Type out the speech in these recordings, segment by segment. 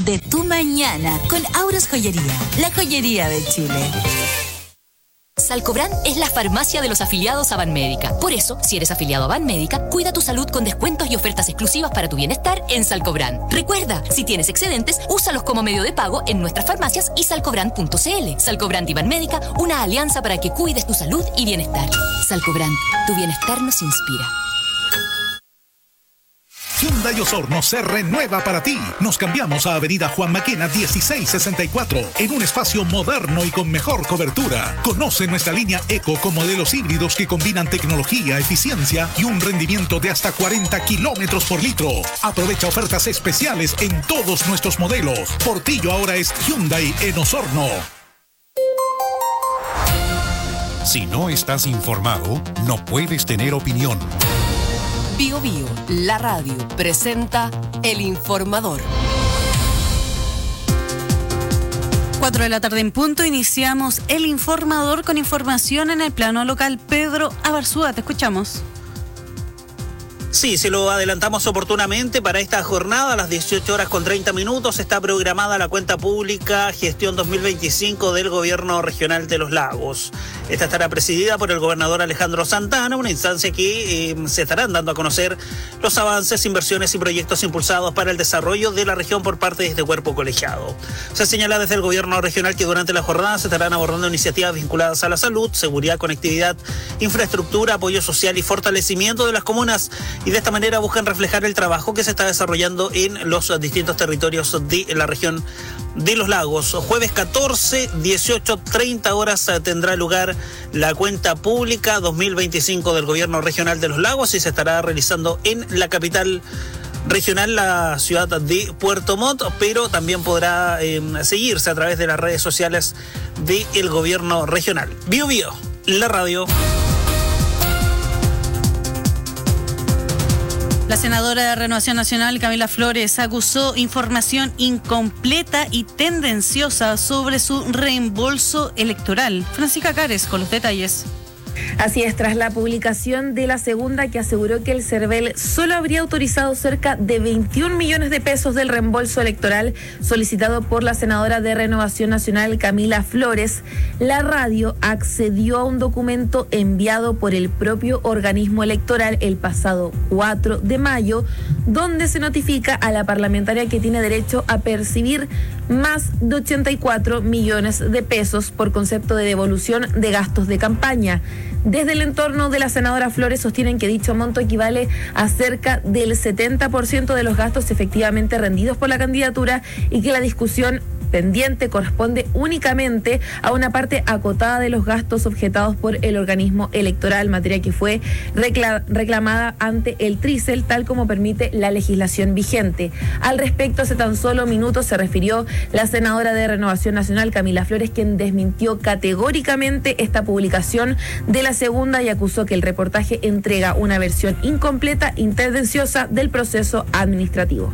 de tu mañana con Auros Joyería, la joyería de Chile. Salcobrand es la farmacia de los afiliados a Banmédica. Por eso, si eres afiliado a Banmédica, cuida tu salud con descuentos y ofertas exclusivas para tu bienestar en Salcobrand. Recuerda, si tienes excedentes, úsalos como medio de pago en nuestras farmacias y salcobrand.cl. Salcobrand y Banmédica, una alianza para que cuides tu salud y bienestar. Salcobrand, tu bienestar nos inspira. Hyundai Osorno se renueva para ti. Nos cambiamos a Avenida Juan Maquena 1664 en un espacio moderno y con mejor cobertura. Conoce nuestra línea Eco con modelos híbridos que combinan tecnología, eficiencia y un rendimiento de hasta 40 kilómetros por litro. Aprovecha ofertas especiales en todos nuestros modelos. Portillo ahora es Hyundai en Osorno. Si no estás informado, no puedes tener opinión. Bio Bio, la radio, presenta El Informador. 4 de la tarde en punto, iniciamos El Informador con información en el plano local. Pedro Abarzúa, te escuchamos. Sí, se lo adelantamos oportunamente para esta jornada. A las 18:30 está programada la cuenta pública gestión 2025 del Gobierno Regional de los Lagos. Esta estará presidida por el gobernador Alejandro Santana, una instancia que se estarán dando a conocer los avances, inversiones y proyectos impulsados para el desarrollo de la región por parte de este cuerpo colegiado. Se señala desde el Gobierno Regional que durante la jornada se estarán abordando iniciativas vinculadas a la salud, seguridad, conectividad, infraestructura, apoyo social y fortalecimiento de las comunas, y de esta manera buscan reflejar el trabajo que se está desarrollando en los distintos territorios de la región de los lagos. Jueves 14, 18:30 tendrá lugar la cuenta pública 2025 del Gobierno Regional de los Lagos y se estará realizando en la capital regional, la ciudad de Puerto Montt, pero también podrá seguirse a través de las redes sociales del Gobierno Regional. Bio Bio, la radio. La senadora de Renovación Nacional, Camila Flores, acusó información incompleta y tendenciosa sobre su reembolso electoral. Francisca Cares con los detalles. Así es, tras la publicación de la segunda que aseguró que el CERVEL solo habría autorizado cerca de 21 millones de pesos del reembolso electoral solicitado por la senadora de Renovación Nacional, Camila Flores, la radio accedió a un documento enviado por el propio organismo electoral el pasado 4 de mayo, donde se notifica a la parlamentaria que tiene derecho a percibir más de 84 millones de pesos por concepto de devolución de gastos de campaña. Desde el entorno de la senadora Flores sostienen que dicho monto equivale a cerca del 70% de los gastos efectivamente rendidos por la candidatura y que la discusión pendiente corresponde únicamente a una parte acotada de los gastos objetados por el organismo electoral, materia que fue reclamada ante el TRICEL, tal como permite la legislación vigente. Al respecto, hace tan solo minutos se refirió la senadora de Renovación Nacional, Camila Flores, quien desmintió categóricamente esta publicación de la segunda y acusó que el reportaje entrega una versión incompleta y tendenciosa del proceso administrativo.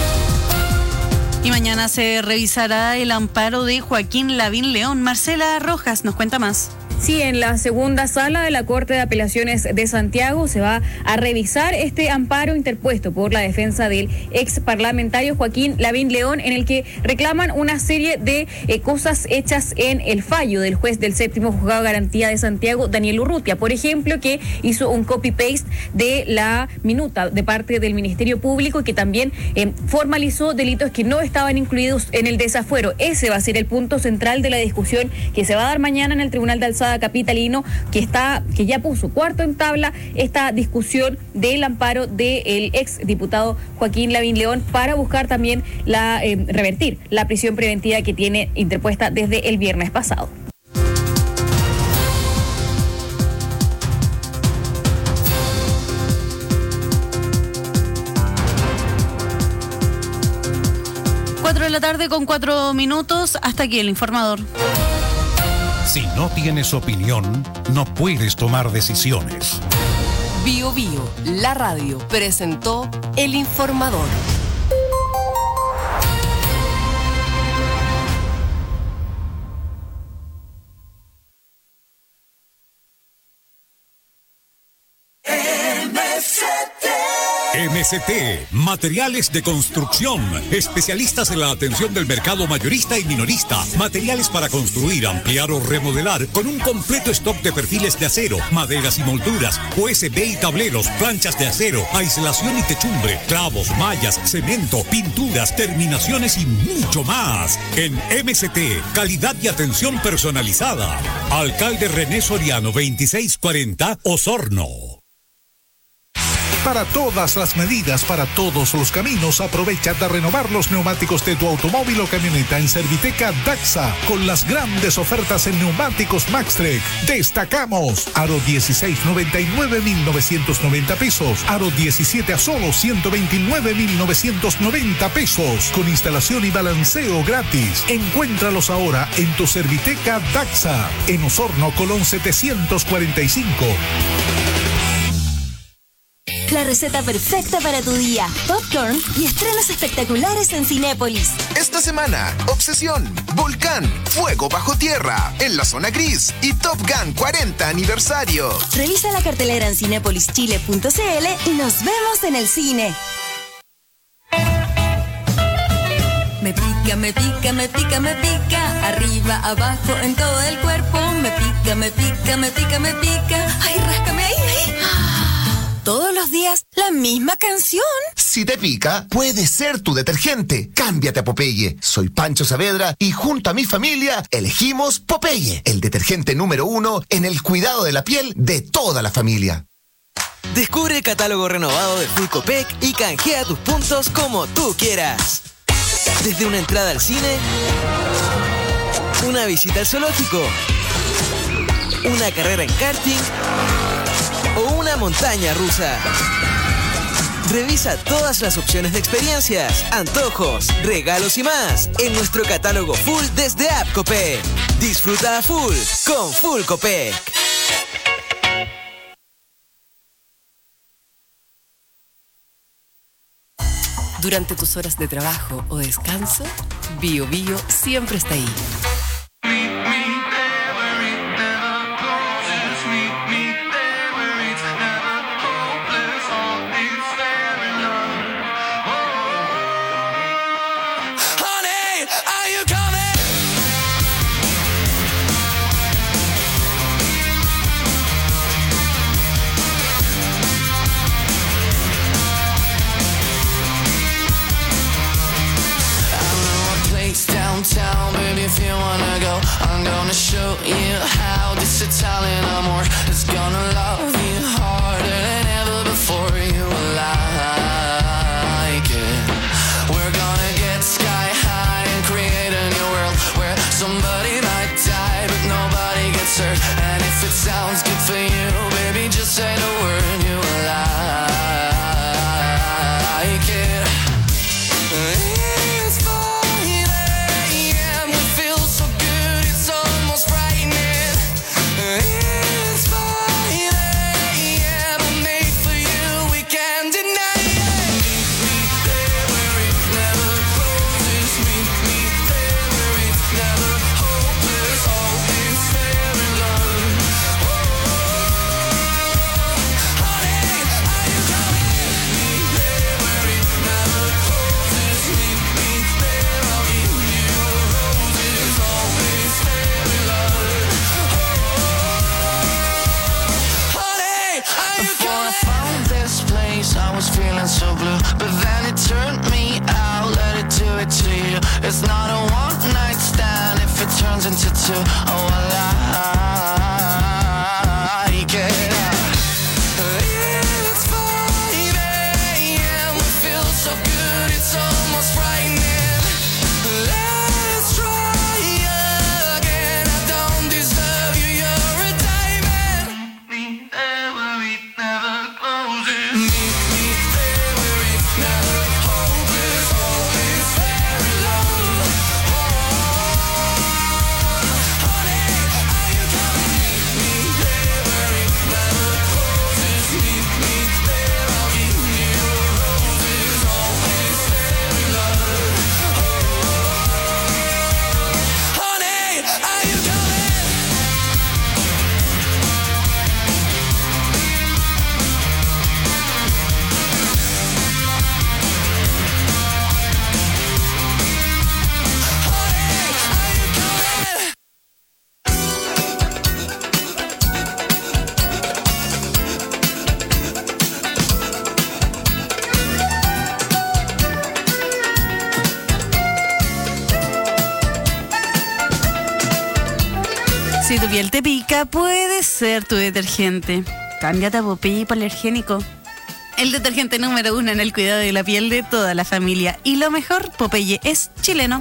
Y mañana se revisará el amparo de Joaquín Lavín León. Marcela Rojas nos cuenta más. Sí, en la segunda sala de la Corte de Apelaciones de Santiago se va a revisar este amparo interpuesto por la defensa del ex parlamentario Joaquín Lavín León, en el que reclaman una serie de cosas hechas en el fallo del juez del séptimo juzgado de garantía de Santiago, Daniel Urrutia. Por ejemplo, que hizo un copy-paste de la minuta de parte del Ministerio Público y que también formalizó delitos que no estaban incluidos en el desafuero. Ese va a ser el punto central de la discusión que se va a dar mañana en el Tribunal de Alzada capitalino, que ya puso cuarto en tabla esta discusión del amparo del ex diputado Joaquín Lavín León para buscar también revertir la prisión preventiva que tiene interpuesta desde el viernes pasado. De la tarde con 4 minutos. Hasta aquí el informador. Si no tienes opinión, no puedes tomar decisiones. Bio Bio, la radio, presentó El Informador. MST, materiales de construcción, especialistas en la atención del mercado mayorista y minorista, materiales para construir, ampliar o remodelar, con un completo stock de perfiles de acero, maderas y molduras, USB y tableros, planchas de acero, aislación y techumbre, clavos, mallas, cemento, pinturas, terminaciones y mucho más. En MST, calidad y atención personalizada. Alcalde René Soriano, 2640, Osorno. Para todas las medidas, para todos los caminos, aprovecha de renovar los neumáticos de tu automóvil o camioneta en Serviteca Daxa con las grandes ofertas en neumáticos Maxtrek. Destacamos aro 16 99.990 pesos, aro 17 a solo 129.990 pesos con instalación y balanceo gratis. Encuéntralos ahora en tu Serviteca Daxa en Osorno, Colón 745. La receta perfecta para tu día. Popcorn y estrenos espectaculares en Cinépolis. Esta semana, Obsesión, Volcán, Fuego bajo tierra, En la zona gris y Top Gun 40 aniversario. Revisa la cartelera en cinépolischile.cl y nos vemos en el cine. Me pica, me pica, me pica, me pica. Arriba, abajo, en todo el cuerpo. Me pica, me pica, me pica, me pica. Ay, ráscame ahí, ahí. Todos los días, la misma canción. Si te pica, puede ser tu detergente. Cámbiate a Popeye. Soy Pancho Saavedra y junto a mi familia elegimos Popeye, el detergente número 1 en el cuidado de la piel de toda la familia. Descubre el catálogo renovado de Full Copec y canjea tus puntos como tú quieras. Desde una entrada al cine, una visita al zoológico, una carrera en karting o una montaña rusa. Revisa todas las opciones de experiencias, antojos, regalos y más en nuestro catálogo full desde App Copec. Disfruta a full con Full Copec. Durante tus horas de trabajo o descanso, Bio Bio siempre está ahí. Downtown, baby, if you wanna go, I'm gonna show you how this Italian amor is gonna love you harder than ever before. You will like it. We're gonna get sky high and create a new world where somebody might die but nobody gets hurt. And if it sounds good for you, baby, just say the word. You will like it. It's fun. I was feeling so blue, but then it turned me out. Let it do it to you. It's not a one night stand if it turns into two. Oh, I like it. It's 5 a.m. We feel so good, it's almost frightening. Let's try again. I don't deserve you, you're a diamond. Me there where it never closes. Honey, Si tu piel te pica, puede ser tu detergente. Cámbiate a Popeye hipoalergénico. El detergente número 1 en el cuidado de la piel de toda la familia. Y lo mejor, Popeye es chileno.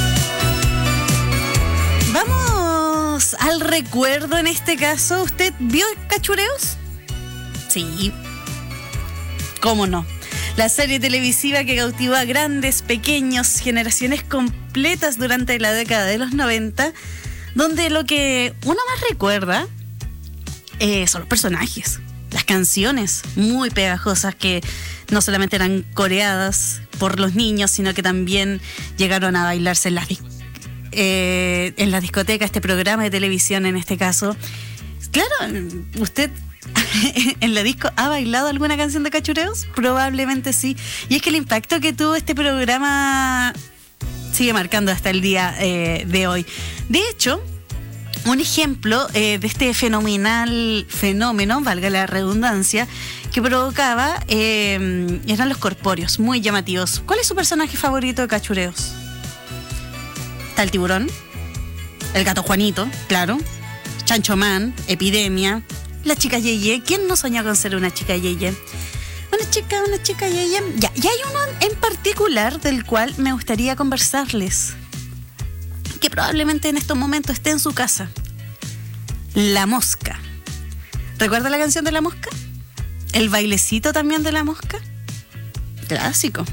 Vamos al recuerdo en este caso. ¿Usted vio Cachureos? Sí. ¿Cómo no? La serie televisiva que cautivó a grandes, pequeños, generaciones completas durante la década de los 90, donde lo que uno más recuerda son los personajes, las canciones muy pegajosas que no solamente eran coreadas por los niños, sino que también llegaron a bailarse en la discoteca, este programa de televisión en este caso. Claro, usted en la disco ha bailado alguna canción de Cachureos, probablemente sí. Y es que el impacto que tuvo este programa sigue marcando hasta el día de hoy. De hecho, un ejemplo de este fenomenal fenómeno, valga la redundancia, que provocaba eran los corpóreos, muy llamativos. ¿Cuál es su personaje favorito de Cachureos? Está el tiburón, el gato Juanito, claro, Chancho Man, Epidemia, la chica Yeye. ¿Quién no soñó con ser una chica Yeye? Una chica Yeye. Ya, y hay uno en particular del cual me gustaría conversarles, que probablemente en estos momentos esté en su casa. La Mosca. ¿Recuerda la canción de La Mosca? ¿El bailecito también de La Mosca? Clásico.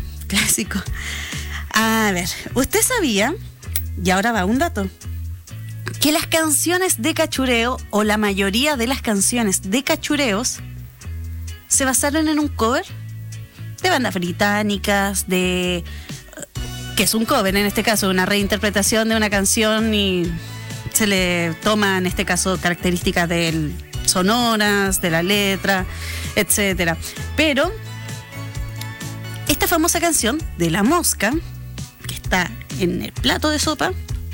A ver, ¿usted sabía, y ahora va un dato, que las canciones de cachureo, o la mayoría de las canciones de cachureos, se basaron en un cover de bandas británicas, que es un cover en este caso, una reinterpretación de una canción, y se le toma en este caso características sonoras, de la letra, etcétera. Pero esta famosa canción de La Mosca, que está en el plato de sopa,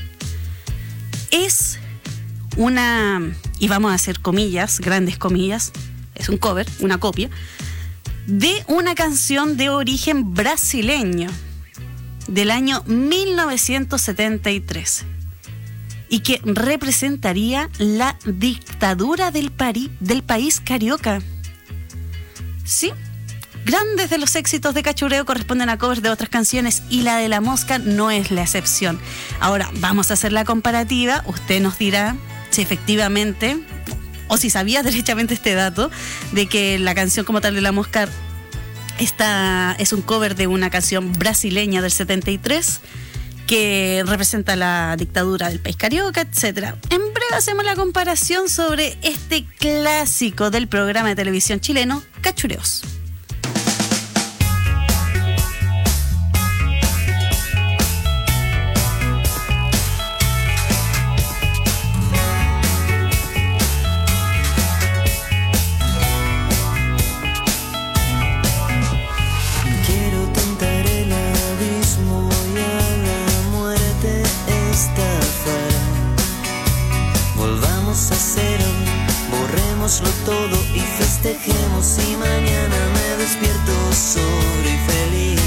es una, y vamos a hacer comillas, grandes comillas, es un cover, una copia, de una canción de origen brasileño del año 1973 y que representaría la dictadura del país carioca. Sí, grandes de los éxitos de cachureo corresponden a covers de otras canciones y la de La Mosca no es la excepción. Ahora vamos a hacer la comparativa, usted nos dirá si efectivamente, o si sabía derechamente este dato, de que la canción como tal de La Mosca es un cover de una canción brasileña del 73 que representa la dictadura del país carioca, etcétera. En breve hacemos la comparación sobre este clásico del programa de televisión chileno, Cachureos. Borrémoslo todo y festejemos, y mañana me despierto solo y feliz.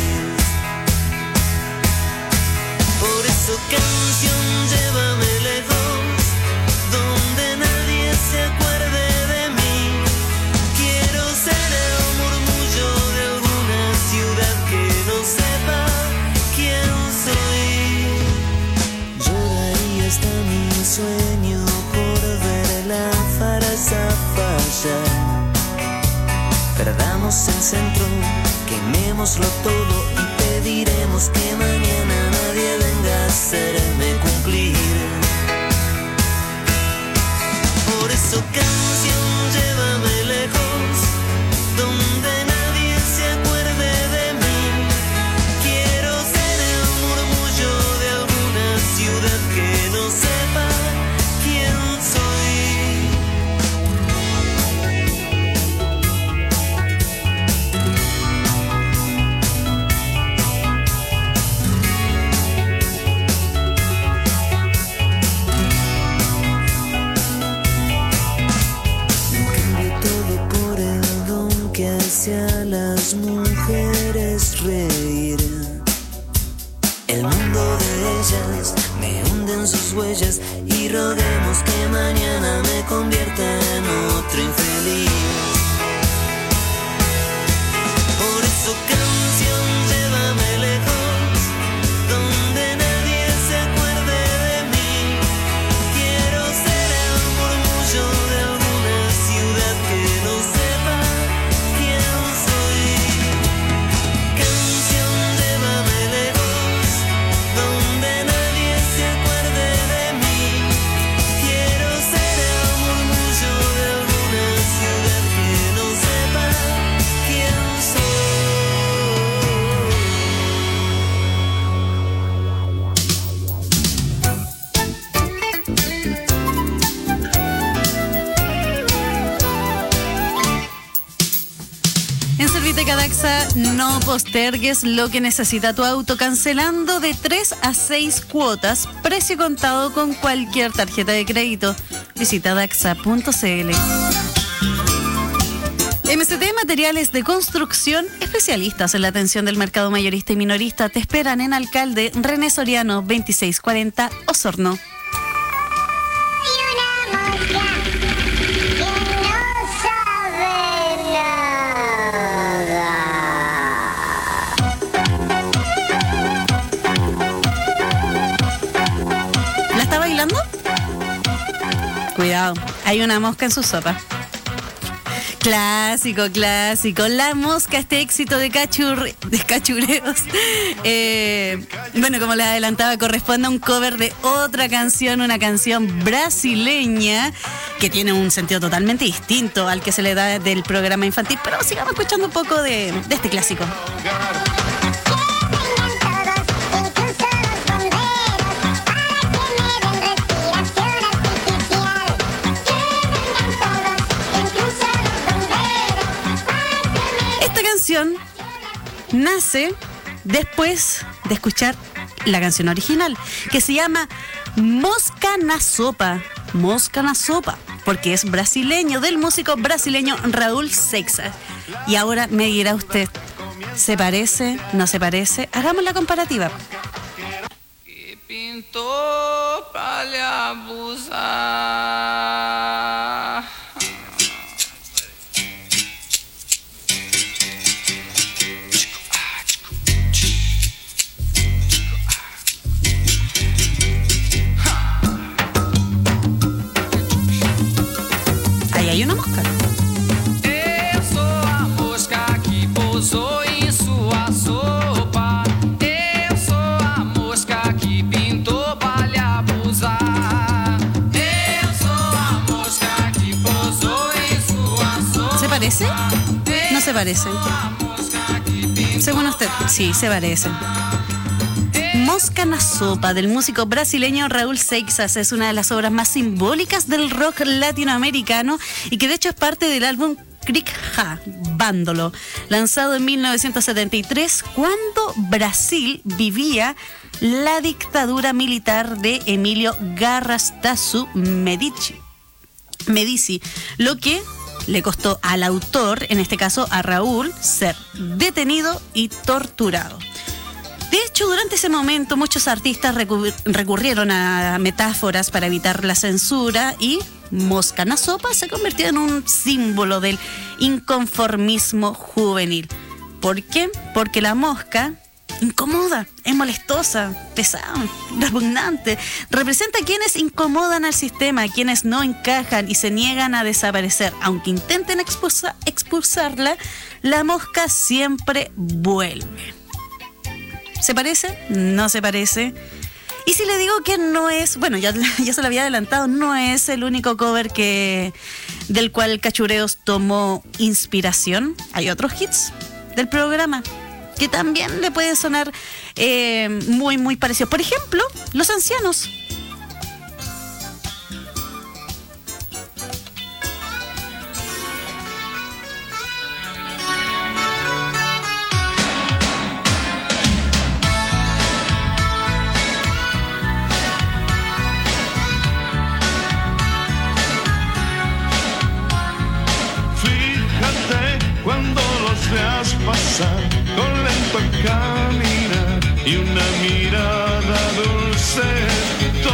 Por eso, canción, llévame lejos, donde nadie se acuerde de mí. Quiero ser el murmullo de alguna ciudad que no sepa quién soy. Yo daría hasta mi sueño por ver la farsa fallar. Perdamos el centro, quemémoslo todo y pediremos que mañana nadie venga a hacerme cumplir. Por eso, canción, llévame lejos, donde nadie se acuerde de mí. Quiero ser el murmullo de alguna ciudad que no sepa quién soy. A las mujeres reír. El mundo de ellas me hunde en sus huellas y roguemos que mañana me convierta en otro infeliz. Por eso canción, llévame lejos, donde nadie se acuerde de mí. Quiero ser el murmullo de alguna ciudad que no sepa quién soy. Canción, llévame lejos, donde nadie se acuerde de mí. Quiero ser el murmullo de alguna ciudad que no sepa quién soy. En Serviteca Daxa no postergues lo que necesita tu auto, cancelando de 3 a 6 cuotas, precio contado con cualquier tarjeta de crédito. Visita daxa.cl. MCT Materiales de Construcción, especialistas en la atención del mercado mayorista y minorista, te esperan en Alcalde René Soriano 2640 Osorno. ¿La está bailando? Cuidado, hay una mosca en su sopa. Clásico, clásico. La mosca, este éxito de cachureos. Bueno, como les adelantaba, corresponde a un cover de otra canción, una canción brasileña que tiene un sentido totalmente distinto al que se le da del programa infantil. Pero sigamos escuchando un poco de este clásico. Nace después de escuchar la canción original, que se llama Mosca na Sopa. Mosca na Sopa, porque es brasileño, del músico brasileño Raúl Seixas. Y ahora me dirá usted, ¿se parece? ¿No se parece? Hagamos la comparativa. Pintou pra lhe abusar. Ahí hay una mosca. Eu sou a mosca que pousou em sua sopa. Eu sou a mosca que pintou pra lhe abusar. Eu sou a mosca que pousou em sua sopa. ¿Se parece? ¿No se parece? Según usted, sí, se parece. Mosca na Sopa, del músico brasileño Raúl Seixas, es una de las obras más simbólicas del rock latinoamericano y que de hecho es parte del álbum Crick Ha, Bándolo, lanzado en 1973, cuando Brasil vivía la dictadura militar de Emílio Garrastazu Medici, lo que le costó al autor, en este caso a Raúl, ser detenido y torturado. De hecho, durante ese momento muchos artistas recurrieron a metáforas para evitar la censura y Mosca na Sopa se convirtió en un símbolo del inconformismo juvenil. ¿Por qué? Porque la mosca incomoda, es molestosa, pesada, repugnante. Representa a quienes incomodan al sistema, a quienes no encajan y se niegan a desaparecer. Aunque intenten expulsarla, la mosca siempre vuelve. ¿Se parece? No se parece. Y si le digo que no es, bueno, ya se lo había adelantado, no es el único cover del cual Cachureos tomó inspiración. Hay otros hits del programa que también le pueden sonar muy, muy parecidos. Por ejemplo, Los Ancianos. Cuando los veas pasar con lento caminar y una mirada dulce,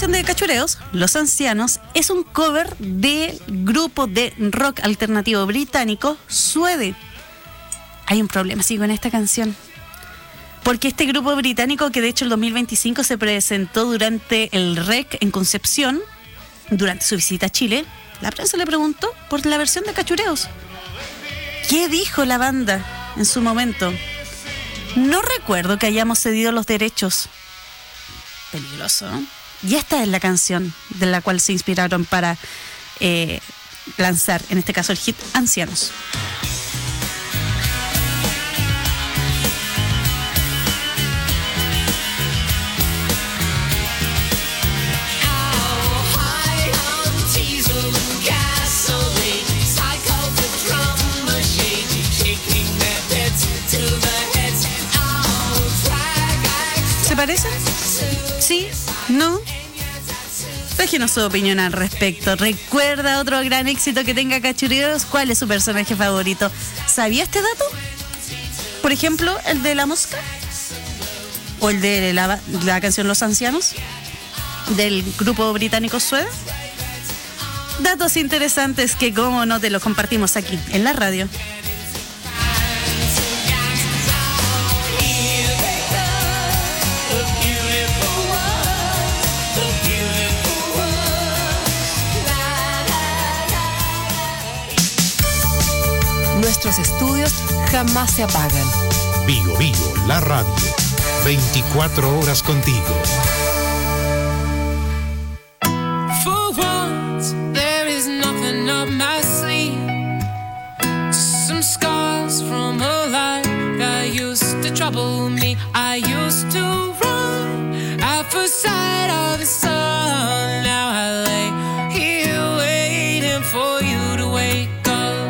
canción de Cachureos, Los Ancianos, es un cover del grupo de rock alternativo británico Suede. Hay un problema, sí, con esta canción. Porque este grupo británico, que de hecho el 2025 se presentó durante el REC en Concepción, durante su visita a Chile, la prensa le preguntó por la versión de Cachureos. ¿Qué dijo la banda en su momento? No recuerdo que hayamos cedido los derechos. Peligroso, ¿no? Y esta es la canción de la cual se inspiraron para lanzar, en este caso, el hit Ancianos. ¿Se parecen? ¿Sí? ¿No? Déjenos su opinión al respecto. ¿Recuerda otro gran éxito que tenga Cachureos? ¿Cuál es su personaje favorito? ¿Sabía este dato? Por ejemplo, el de la mosca. ¿O el de la canción Los Ancianos, del grupo británico Suede? Datos interesantes que, como no, te los compartimos aquí, en la radio. Nuestros estudios jamás se apagan. Bio Bio, la radio. 24 horas contigo. For once, there is nothing up my sleeve. Just some scars from a life that used to trouble me. I used to run at first sight of the sun. Now I lay here waiting for you to wake up.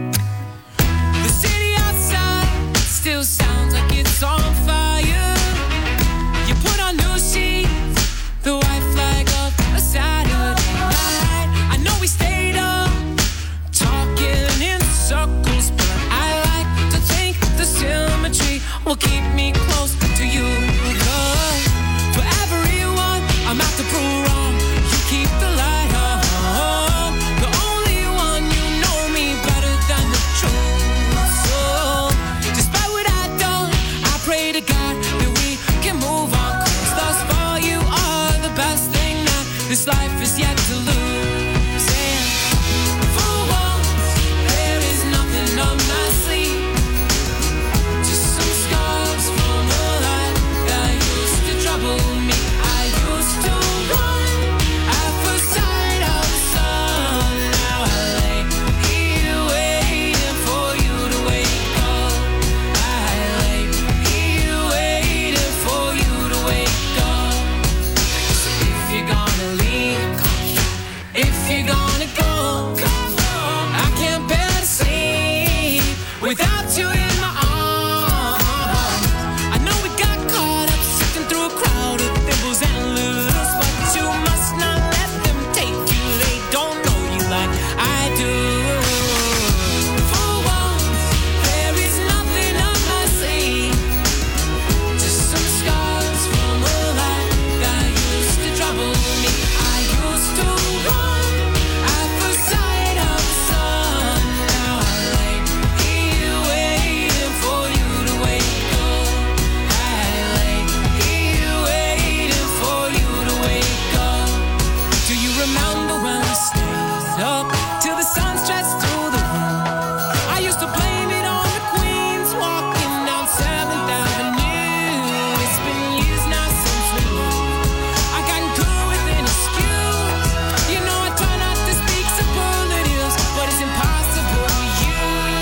The city outside still sounds like it's on fire. You put on new sheets, the white flag of a Saturday night. I know we stayed up, talking in circles, but I like to think the symmetry will keep me close to you. 'Cause for everyone I'm out to prove wrong, you keep the light on. The only one, you know me better than the truth. So despite what I've done, I pray to God that we can move on. 'Cause thus far you are the best thing that this life is yet to lose. And for once, there is nothing up my sleeve. Just some scars from a life that used to trouble me. I used to run at first sight of the sun. Now I lay here waiting for you to wake up. I lay here waiting for you to wake up. So if you're gonna leave, if you're gonna go, I can't bear to sleep without you in my arms. I know we got caught up sifting through a crowd of thimbles and loose, but you must not let them take you. They don't know you like I do. For once, there is nothing up my sleeve. Just some scars from a life that used to trouble me. I used to run at first sight of the sun. Now I lay here waiting for you to wake up. I lay here waiting for you to wake up. Do you remember when we stayed up till the sun stretched through the room? I used to blame it on the queens walking down 7th Avenue. It's been years now since we moved. I got good with an excuse. You know I try not to speak superlatives, but it's impossible with you.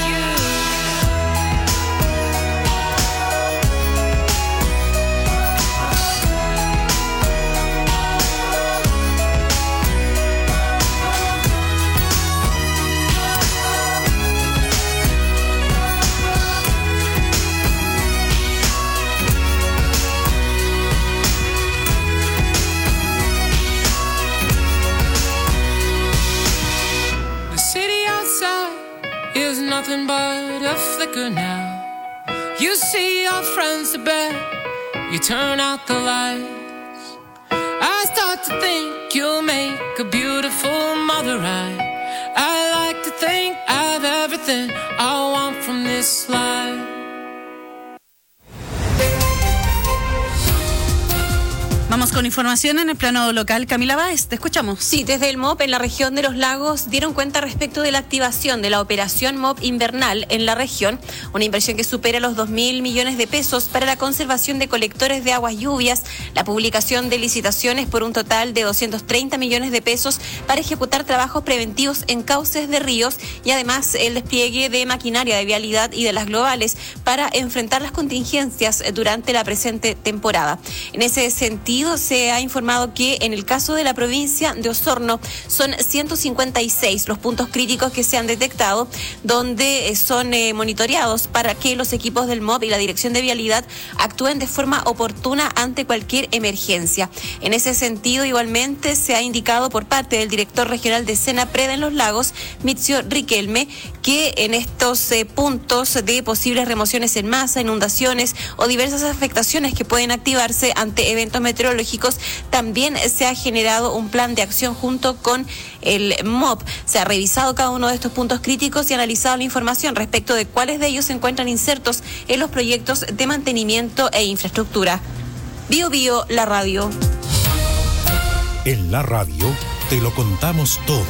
The city outside is nothing but a flicker now. You see your friends to bed, you turn out the lights. I start to to think you'll make a beautiful mother. I like to think I have everything I want from this life. Vamos con información en el plano local. Camila Báez, te escuchamos. Sí, desde el MOP en la región de Los Lagos dieron cuenta respecto de la activación de la operación MOP invernal en la región, una inversión que supera los 2.000 millones de pesos para la conservación de colectores de aguas lluvias, la publicación de licitaciones por un total de 230 millones de pesos para ejecutar trabajos preventivos en cauces de ríos y además el despliegue de maquinaria de vialidad y de las globales para enfrentar las contingencias durante la presente temporada. En ese sentido, se ha informado que en el caso de la provincia de Osorno son 156 los puntos críticos que se han detectado, donde son monitoreados para que los equipos del MOP y la Dirección de Vialidad actúen de forma oportuna ante cualquier emergencia. En ese sentido, igualmente, se ha indicado por parte del director regional de Senapred en Los Lagos, Mitzio Riquelme, que en estos puntos de posibles remociones en masa, inundaciones o diversas afectaciones que pueden activarse ante eventos meteorológicos, también se ha generado un plan de acción junto con el MOP. Se ha revisado cada uno de estos puntos críticos y analizado la información respecto de cuáles de ellos se encuentran insertos en los proyectos de mantenimiento e infraestructura. Bio Bio, la radio. En la radio te lo contamos todo.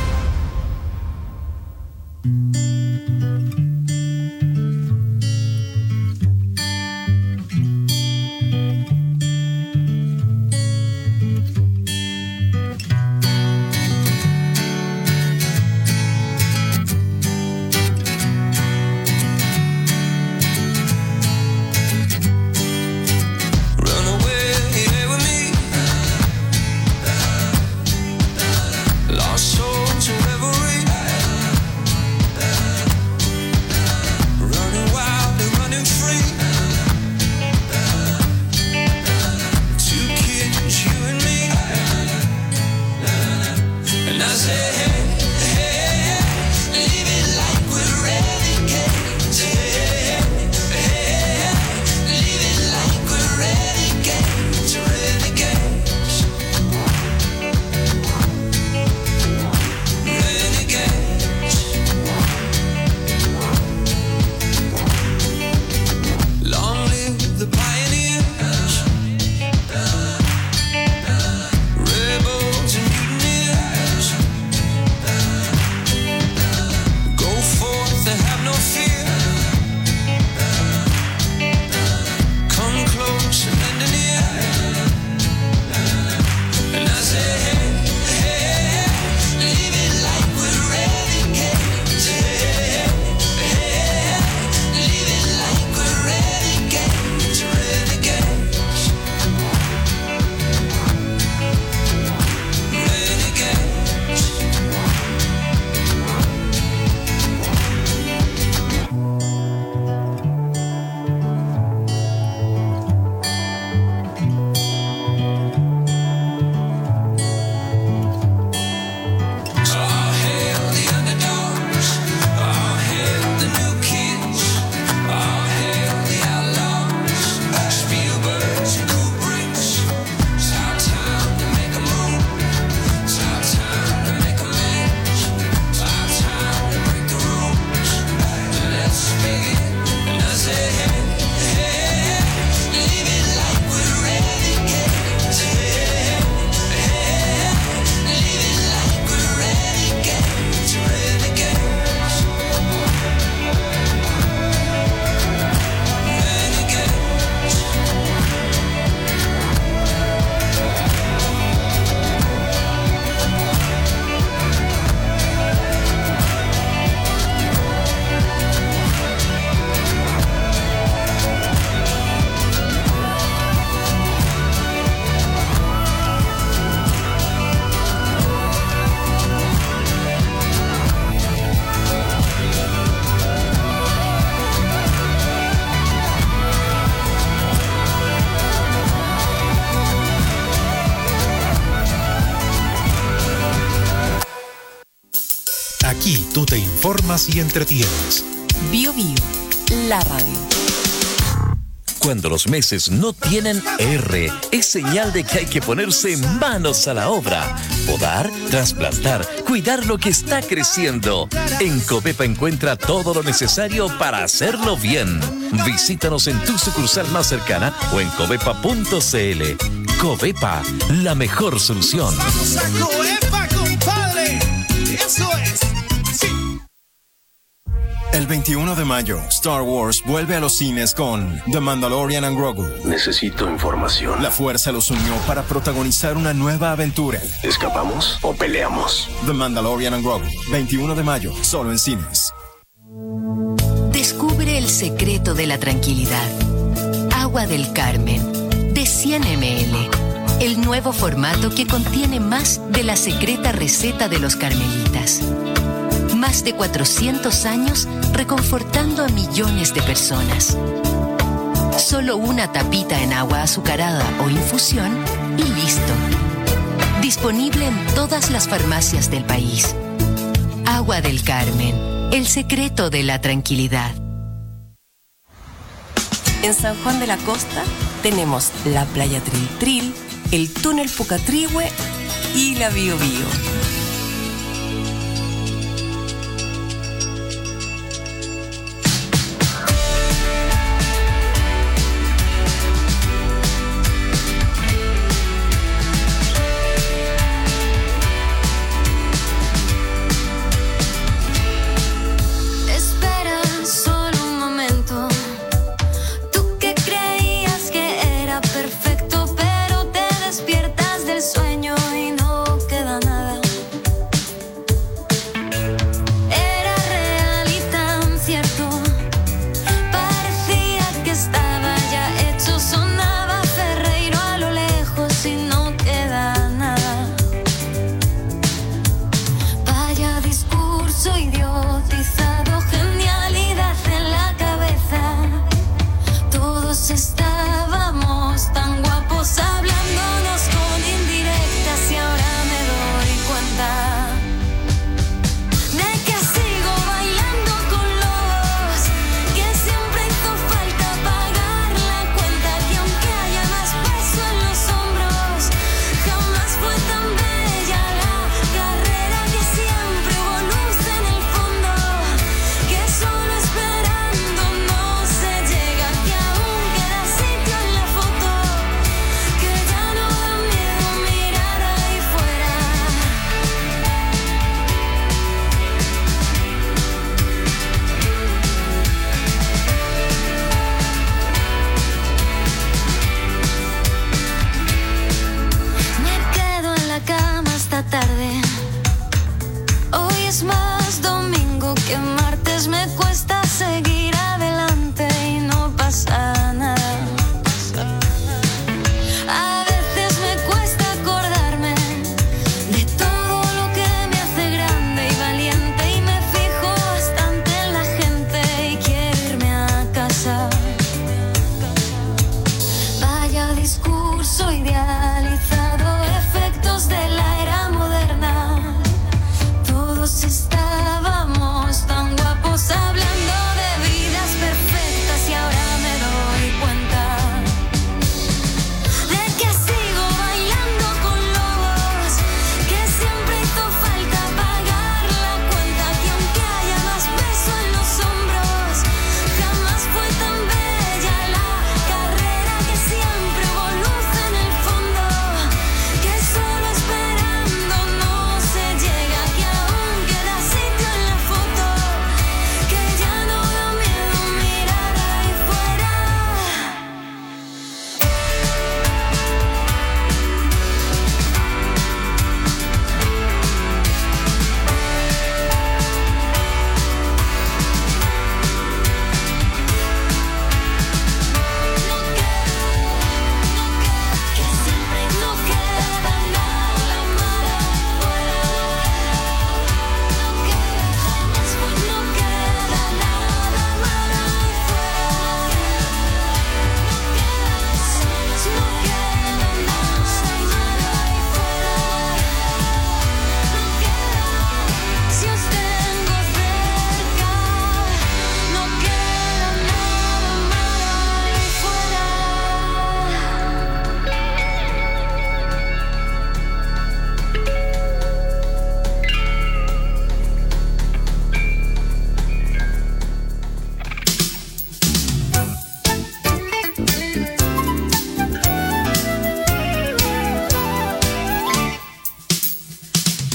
Aquí tú te informas y entretienes. Bio Bio, la radio. Cuando los meses no tienen R, es señal de que hay que ponerse manos a la obra. Podar, trasplantar, cuidar lo que está creciendo. En Covepa encuentra todo lo necesario para hacerlo bien. Visítanos en tu sucursal más cercana o en covepa.cl. Covepa, la mejor solución. ¡Vamos a Covepa, compadre! ¡Eso es! ¡Sí! El 21 de mayo, Star Wars vuelve a los cines con The Mandalorian and Grogu. Necesito información. La fuerza los unió para protagonizar una nueva aventura. ¿Escapamos o peleamos? The Mandalorian and Grogu, 21 de mayo, solo en cines. Descubre el secreto de la tranquilidad. Agua del Carmen, de 100 ml. El nuevo formato que contiene más de la secreta receta de los carmelitas. Más de 400 años reconfortando a millones de personas. Solo una tapita en agua azucarada o infusión y listo. Disponible en todas las farmacias del país. Agua del Carmen, el secreto de la tranquilidad. En San Juan de la Costa tenemos la playa Tril Tril, el túnel Pucatrihue y la Bio Bio. Sueño y no queda nada.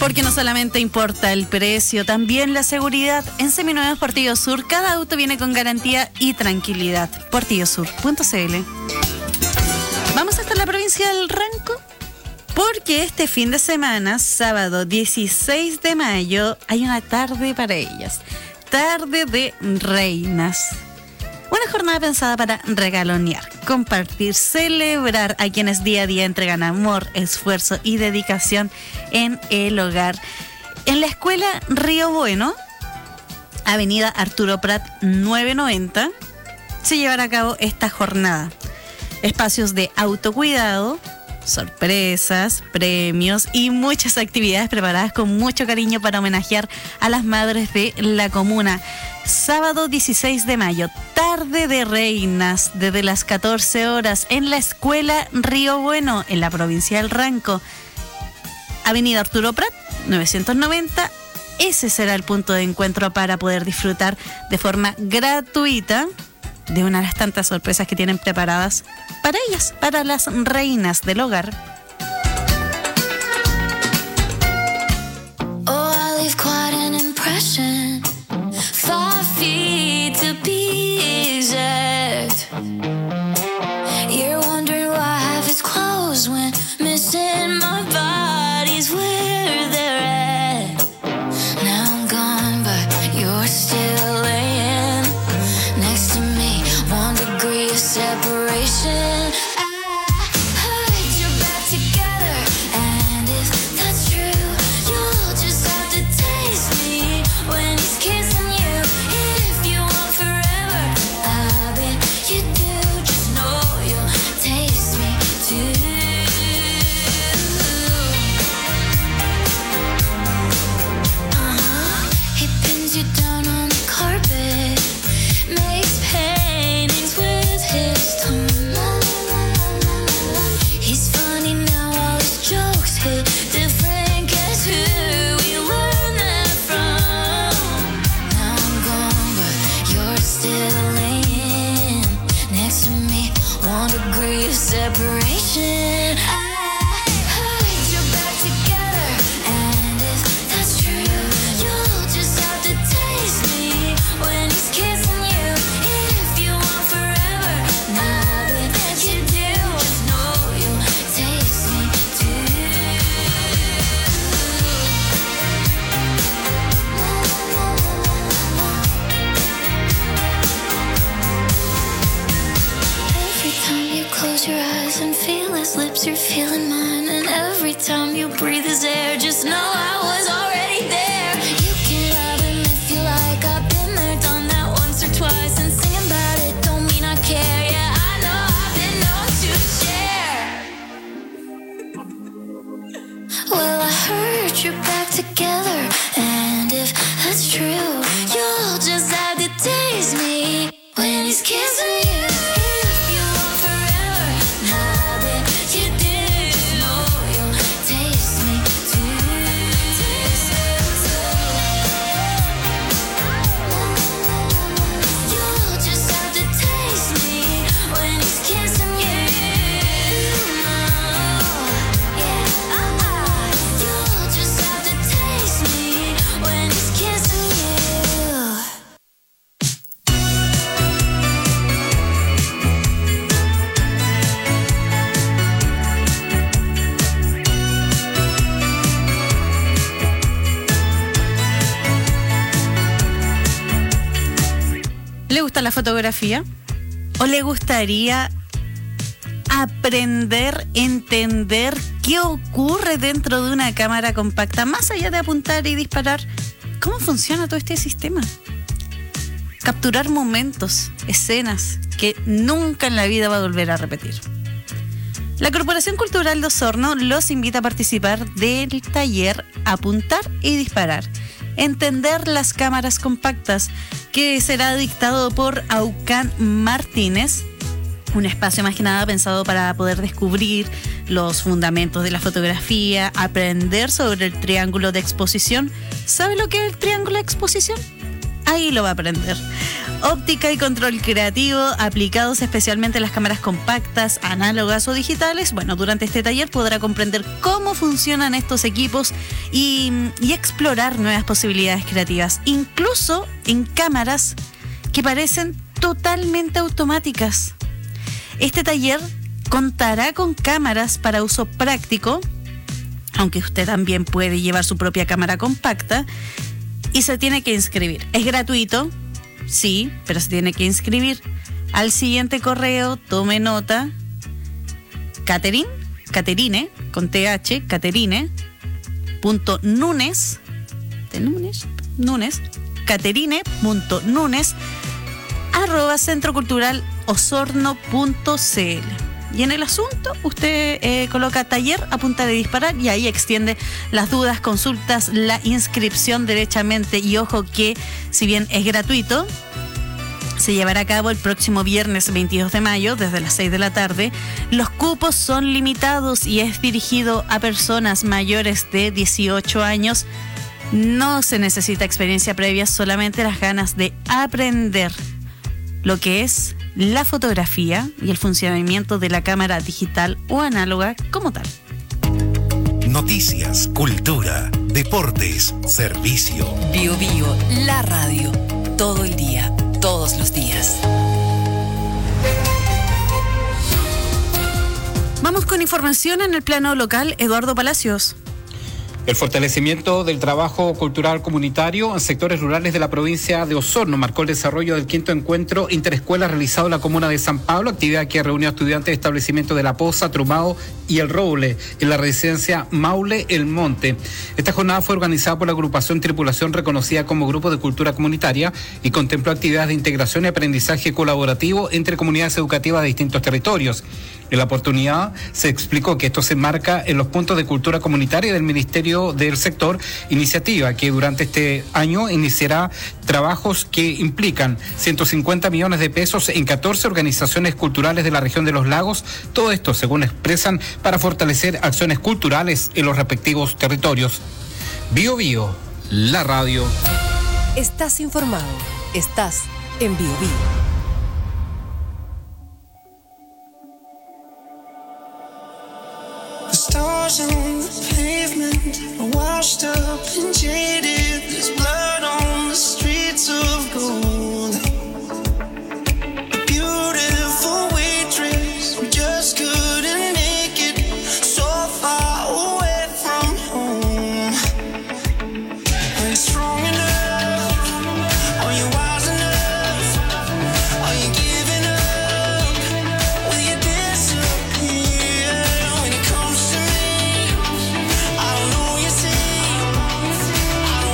Porque no solamente importa el precio, también la seguridad. En Seminuevos Portillo Sur, cada auto viene con garantía y tranquilidad. portillosur.cl. Vamos hasta la provincia del Ranco, porque este fin de semana, sábado 16 de mayo, hay una tarde para ellas. Tarde de reinas. Una jornada pensada para regalonear, compartir, celebrar a quienes día a día entregan amor, esfuerzo y dedicación en el hogar. En la escuela Río Bueno, Avenida Arturo Prat 990, se llevará a cabo esta jornada. Espacios de autocuidado, sorpresas, premios y muchas actividades preparadas con mucho cariño para homenajear a las madres de la comuna. Sábado 16 de mayo, tarde de reinas, desde las 14 horas en la escuela Río Bueno, en la provincia del Ranco. Avenida Arturo Prat 990. Ese será el punto de encuentro para poder disfrutar de forma gratuita de una de las tantas sorpresas que tienen preparadas para ellas, para las reinas del hogar. Oh, I leave quite an impression. 5 feet to be exact. You're wondering why I have his clothes when missing my body's where they're at. Now I'm gone, but you're still laying next to me. 1 degree of separation. Separation. Your eyes and feel his lips, you're feeling mine. And every time you breathe his air, just know I was already there. You can love him if you like. I've been there, done that once or twice. And singing about it don't mean I care. Yeah, I know I've been known to share. Well, I heard you're back together, and if that's true, you'll just have to taste me when he's kissing you. ¿Le gusta la fotografía? ¿O le gustaría aprender, entender qué ocurre dentro de una cámara compacta, más allá de apuntar y disparar? ¿Cómo funciona todo este sistema? Capturar momentos, escenas que nunca en la vida va a volver a repetir. La Corporación Cultural de Osorno los invita a participar del taller Apuntar y Disparar. Entender las cámaras compactas, que será dictado por Aucán Martínez. Un espacio más que nada pensado para poder descubrir los fundamentos de la fotografía, aprender sobre el triángulo de exposición. ¿Sabe lo que es el triángulo de exposición? ahí lo va a aprender. Óptica y control creativo aplicados especialmente en las cámaras compactas, análogas o digitales. Bueno, durante este taller podrá comprender cómo funcionan estos equipos y explorar nuevas posibilidades creativas, incluso en cámaras que parecen totalmente automáticas. Este taller contará con cámaras para uso práctico, aunque usted también puede llevar su propia cámara compacta, y se tiene que inscribir. Es gratuito, sí, pero se tiene que inscribir al siguiente correo. Tome nota: Caterine, con TH, Caterine.nunes, Caterine.nunes@centroculturalosorno.cl. Y en el asunto usted coloca taller a punta de disparar y ahí extiende las dudas, consultas, la inscripción derechamente. Y ojo que, si bien es gratuito, se llevará a cabo el próximo viernes 22 de mayo desde las 6 de la tarde. Los cupos son limitados y es dirigido a personas mayores de 18 años. No se necesita experiencia previa, solamente las ganas de aprender lo que es la fotografía y el funcionamiento de la cámara digital o análoga como tal. Noticias, cultura, deportes, servicio. Bio Bio, la radio. Todo el día, todos los días. Vamos con información en el plano local. Eduardo Palacios. El fortalecimiento del trabajo cultural comunitario en sectores rurales de la provincia de Osorno marcó el desarrollo del 5º encuentro interescuela realizado en la comuna de San Pablo, actividad que reunió a estudiantes de establecimientos de La Poza, Trumao y El Roble en la residencia Maule El Monte. Esta jornada fue organizada por la agrupación Tripulación, reconocida como Grupo de Cultura Comunitaria, y contempló actividades de integración y aprendizaje colaborativo entre comunidades educativas de distintos territorios. En la oportunidad se explicó que esto se enmarca en los puntos de cultura comunitaria del Ministerio del Sector, iniciativa que durante este año iniciará trabajos que implican 150 millones de pesos en 14 organizaciones culturales de la región de los lagos. Todo esto, según expresan, para fortalecer acciones culturales en los respectivos territorios. Bio Bio, la radio. Estás informado, estás en Bio Bio. The stars on the pavement are washed up and jaded. There's blood on the streets of gold. A beautiful waitress who just couldn't make it, so far away from home. Are you strong enough? Are you wise enough? Are you giving up? Will you disappear when it comes to me? I don't know you see. I don't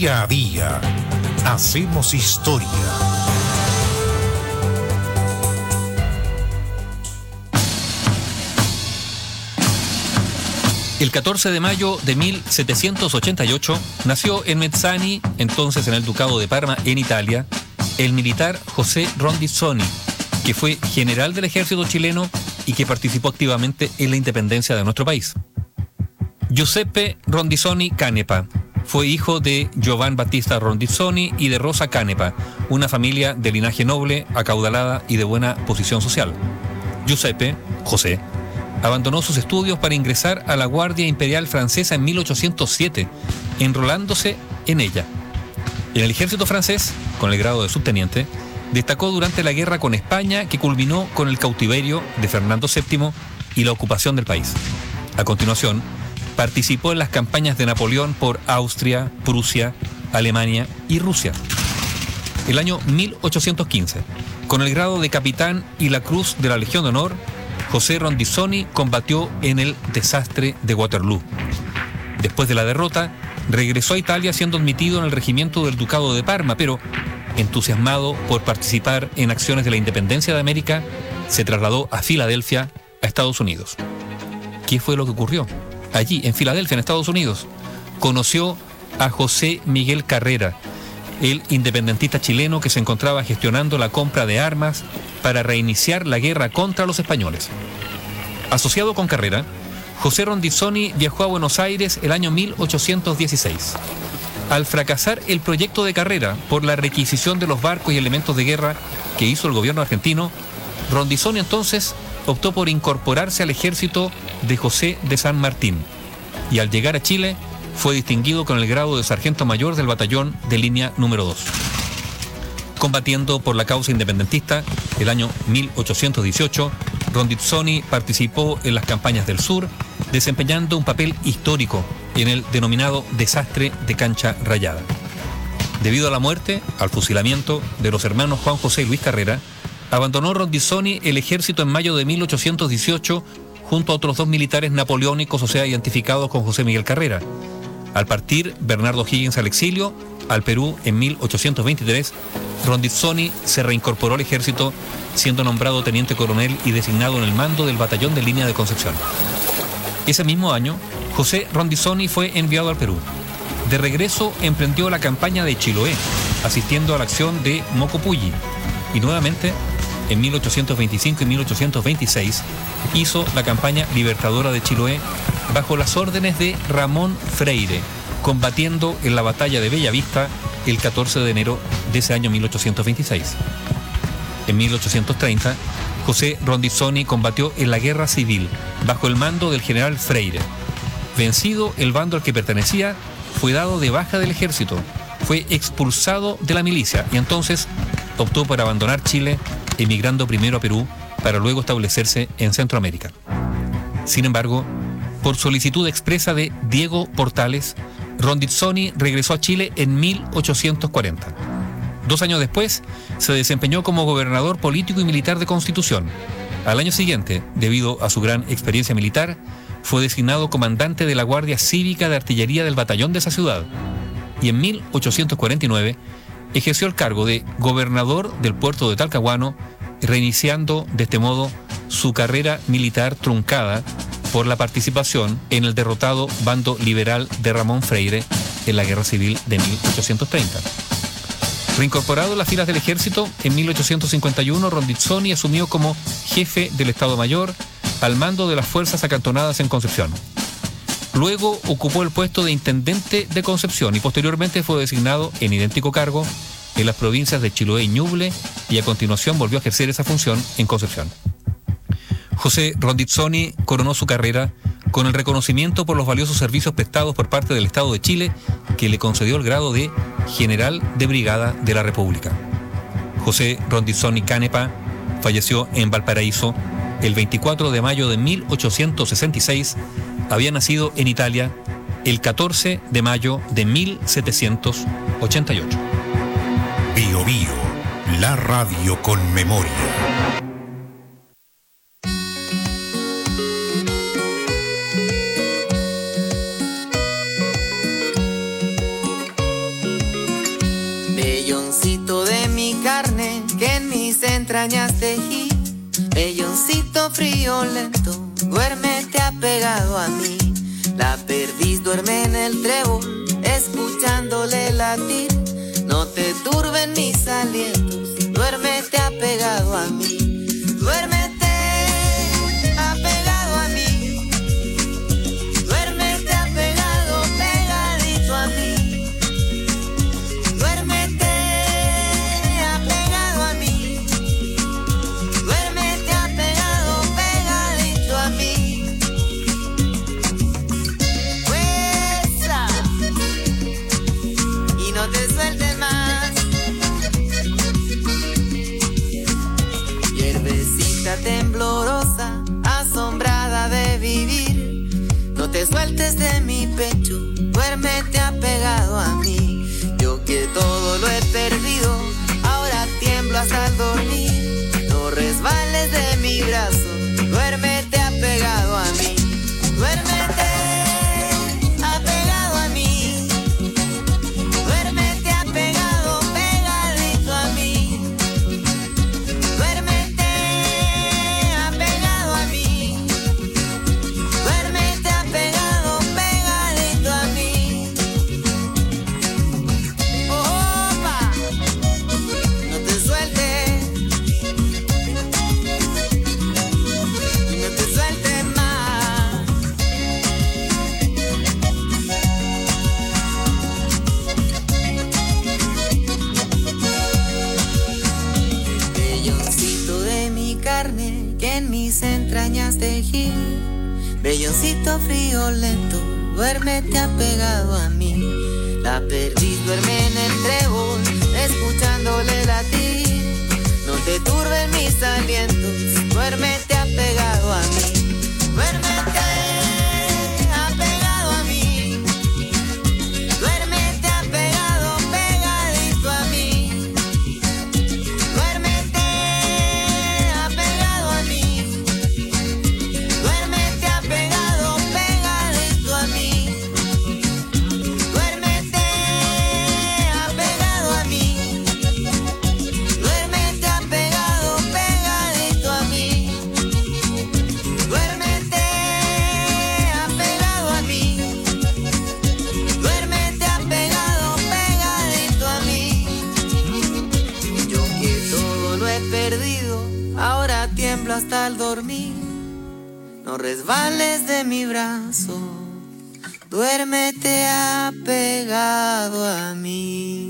Día a día, hacemos historia. El 14 de mayo de 1788 nació en Mezzani, entonces en el Ducado de Parma, en Italia, el militar José Rondizoni, que fue general del ejército chileno y que participó activamente en la independencia de nuestro país. Giuseppe Rondizoni Canepa fue hijo de Giovan Battista Rondizoni y de Rosa Canepa, una familia de linaje noble, acaudalada y de buena posición social. Giuseppe, José, abandonó sus estudios para ingresar a la Guardia Imperial Francesa en 1807, enrolándose en ella. En el ejército francés, con el grado de subteniente, destacó durante la guerra con España, que culminó con el cautiverio de Fernando VII y la ocupación del país. A continuación, participó en las campañas de Napoleón por Austria, Prusia, Alemania y Rusia. El año 1815, con el grado de capitán y la Cruz de la Legión de Honor, José Rondizoni combatió en el desastre de Waterloo. Después de la derrota, regresó a Italia siendo admitido en el regimiento del Ducado de Parma, pero entusiasmado por participar en acciones de la independencia de América, se trasladó a Filadelfia, a Estados Unidos. ¿Qué fue lo que ocurrió? Allí, en Filadelfia, en Estados Unidos, conoció a José Miguel Carrera, el independentista chileno que se encontraba gestionando la compra de armas para reiniciar la guerra contra los españoles. Asociado con Carrera, José Rondizoni viajó a Buenos Aires el año 1816. Al fracasar el proyecto de Carrera por la requisición de los barcos y elementos de guerra que hizo el gobierno argentino, Rondizoni entonces optó por incorporarse al ejército de José de San Martín y al llegar a Chile fue distinguido con el grado de sargento mayor del batallón de línea número 2. Combatiendo por la causa independentista, el año 1818, Rondizoni participó en las campañas del sur, desempeñando un papel histórico en el denominado desastre de Cancha Rayada. Debido a la muerte, al fusilamiento de los hermanos Juan José y Luis Carrera, abandonó Rondizoni el ejército en mayo de 1818 junto a otros dos militares napoleónicos, o sea, identificados con José Miguel Carrera. Al partir Bernardo Higgins al exilio, al Perú en 1823, Rondizoni se reincorporó al ejército, siendo nombrado teniente coronel y designado en el mando del batallón de línea de Concepción. Ese mismo año, José Rondizoni fue enviado al Perú. De regreso, emprendió la campaña de Chiloé, asistiendo a la acción de Mocopulli, y nuevamente, en 1825 y 1826, hizo la campaña libertadora de Chiloé bajo las órdenes de Ramón Freire, combatiendo en la batalla de Bellavista el 14 de enero de ese año 1826. En 1830, José Rondizoni combatió en la guerra civil bajo el mando del general Freire. Vencido el bando al que pertenecía, fue dado de baja del ejército, fue expulsado de la milicia y entonces optó por abandonar Chile, emigrando primero a Perú para luego establecerse en Centroamérica. Sin embargo, por solicitud expresa de Diego Portales, Rondizoni regresó a Chile en 1840. 2 años después, se desempeñó como gobernador político y militar de Constitución. Al año siguiente, debido a su gran experiencia militar, fue designado comandante de la Guardia Cívica de Artillería del batallón de esa ciudad. Y en 1849, ejerció el cargo de gobernador del puerto de Talcahuano, reiniciando de este modo su carrera militar truncada por la participación en el derrotado bando liberal de Ramón Freire en la Guerra Civil de 1830. Reincorporado en las filas del ejército, en 1851 Rondizoni asumió como jefe del Estado Mayor al mando de las fuerzas acantonadas en Concepción. Luego ocupó el puesto de intendente de Concepción y posteriormente fue designado en idéntico cargo en las provincias de Chiloé y Ñuble y a continuación volvió a ejercer esa función en Concepción. José Rondizoni coronó su carrera con el reconocimiento por los valiosos servicios prestados por parte del Estado de Chile, que le concedió el grado de General de Brigada de la República. José Rondizoni Canepa falleció en Valparaíso el 24 de mayo de 1866. Había nacido en Italia el 14 de mayo de 1788. Bio Bio, la radio con memoria. tejí. Belloncito frío lento, duérmete apegado a mí. La perdiz duerme en el trébol, escuchándole latir. No te turben mis alientos, duérmete apegado a mí. Duérmete apegado a mí. Duérmete apegado, pegadito a mí. Duérmete apegado a mí. Duérmete apegado, pegadito a mí. Fuerza y no te sueltes más. Hierbecita temblorosa, asombrada de vivir. No te sueltes de mi pecho, duérmete apegado a mí. Yo que todo lo he perdido, ahora tiemblo hasta el dormir. No resbales de mi brazo, duérmete apegado a mí. Duérmete apegado a mí. Duérmete apegado, pegadito a mí. Duérmete apegado a mí. Duérmete apegado, pegadito a mí. Opa, no te sueltes. No te sueltes más. Belloncito de mi carne que en mis entrañas tejí. Belloncito frío lento, duérmete apegado a mí. La perdiz duerme en el trébol, escuchándole latir. No te turben mis alientos, duérmete apegado a mí. Duérmete apegado a mí. Duérmete apegado, pegadito a mí. Duérmete apegado a mí. Duérmete apegado, pegadito a mí. Duérmete apegado a mí. Duérmete apegado, pegadito a mí. Duérmete apegado a mí. Duérmete apegado, pegadito a mí. Yo que todo lo he perdido, ahora tiemblo hasta el dormir. No resbales de mi brazo, duérmete apegado a mí.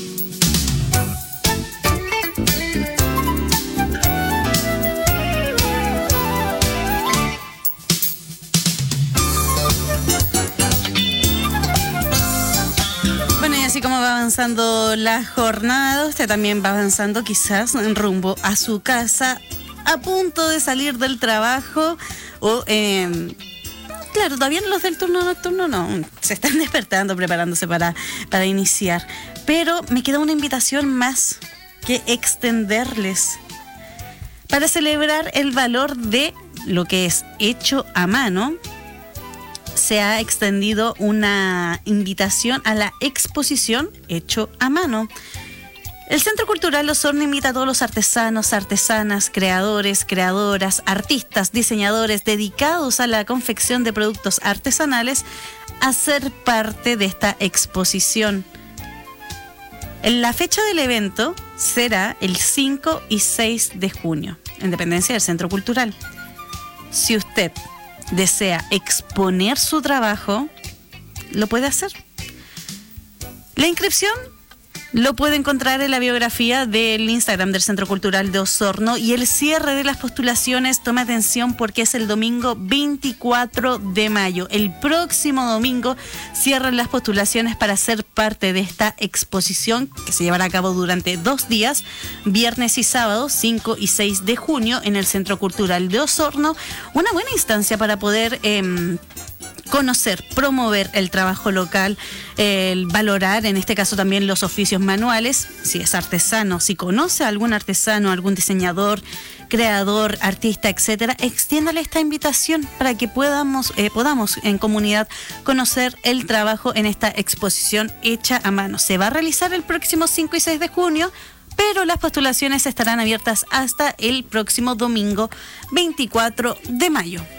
Bueno, y así como va avanzando la jornada, usted también va avanzando quizás en rumbo a su casa, a punto de salir del trabajo o... claro, todavía los del turno nocturno no, se están despertando, preparándose para iniciar. Pero me queda una invitación más que extenderles para celebrar el valor de lo que es hecho a mano. Se ha extendido una invitación a la exposición Hecho a Mano. El Centro Cultural Osorno invita a todos los artesanos, artesanas, creadores, creadoras, artistas, diseñadores dedicados a la confección de productos artesanales a ser parte de esta exposición. La fecha del evento será el 5 y 6 de junio, en dependencia del Centro Cultural. Si usted desea exponer su trabajo, lo puede hacer. La inscripción lo puede encontrar en la biografía del Instagram del Centro Cultural de Osorno, y el cierre de las postulaciones, tome atención porque es el domingo 24 de mayo. El próximo domingo cierran las postulaciones para ser parte de esta exposición que se llevará a cabo durante 2 días, viernes y sábado, 5 y 6 de junio, en el Centro Cultural de Osorno. Una buena instancia para poder conocer, promover el trabajo local, el valorar, en este caso también los oficios manuales. Si es artesano, si conoce a algún artesano, algún diseñador, creador, artista, etcétera, extiéndale esta invitación para que podamos en comunidad conocer el trabajo en esta exposición hecha a mano. Se va a realizar el próximo 5 y 6 de junio, pero las postulaciones estarán abiertas hasta el próximo domingo 24 de mayo.